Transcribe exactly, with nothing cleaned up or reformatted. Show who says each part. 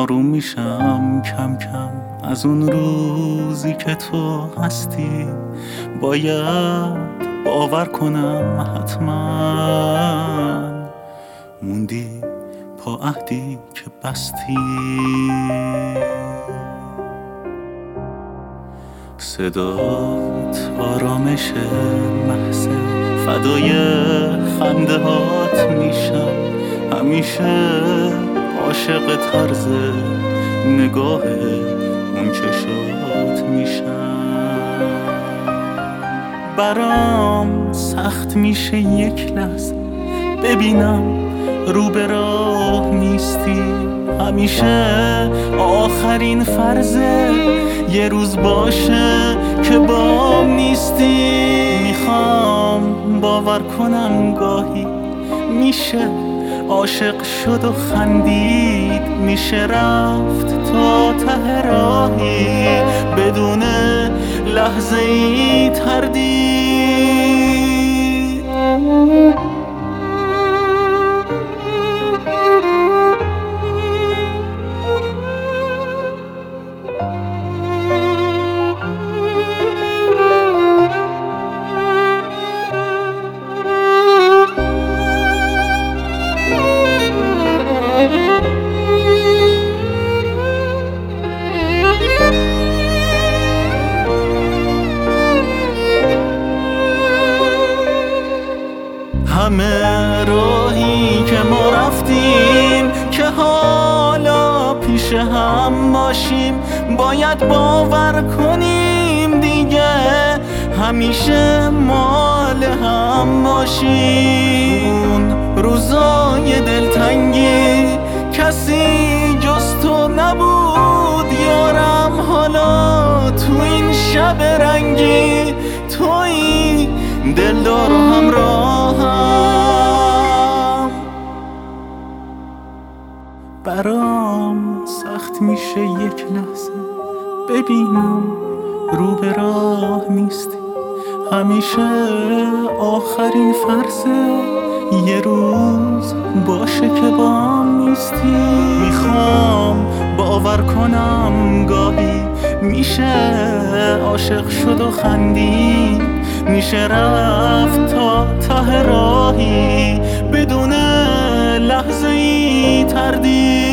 Speaker 1: آروم میشم کم کم از اون روزی که تو هستی. باید باور کنم حتما موندی پا عهدی که بستی. صدات آرامش محض فدای خنده هات میشم. همیشه عاشق طرز نگاه اون چشات میشم. برام سخت میشه یک لحظه ببینم رو به راه نیستی. همیشه آخرین فرضه یه روز باشه که بام نیستی. میخوام باور کنم گاهی میشه عاشق شد و خندید. میشه رفت تا ته راهی بدون لحظه ای تردید. همه راهی که ما رفتیم که حالا پیش هم باشیم. باید باور کنیم دیگه همیشه مال هم باشیم. روزای دلتنگی کسی جز تو نبود یارم. حالا تو این شب رنگی تویی دلدار و همراهم. برام سخت میشه یک لحظه ببینم رو به راه نیستی. همیشه آخرین فرضه یه روز باشه که با هم نیستی. میخوام باور کنم گاهی میشه عاشق شد و خندید. میشه رفت تا ته راهی بدون لحظه ای تردید.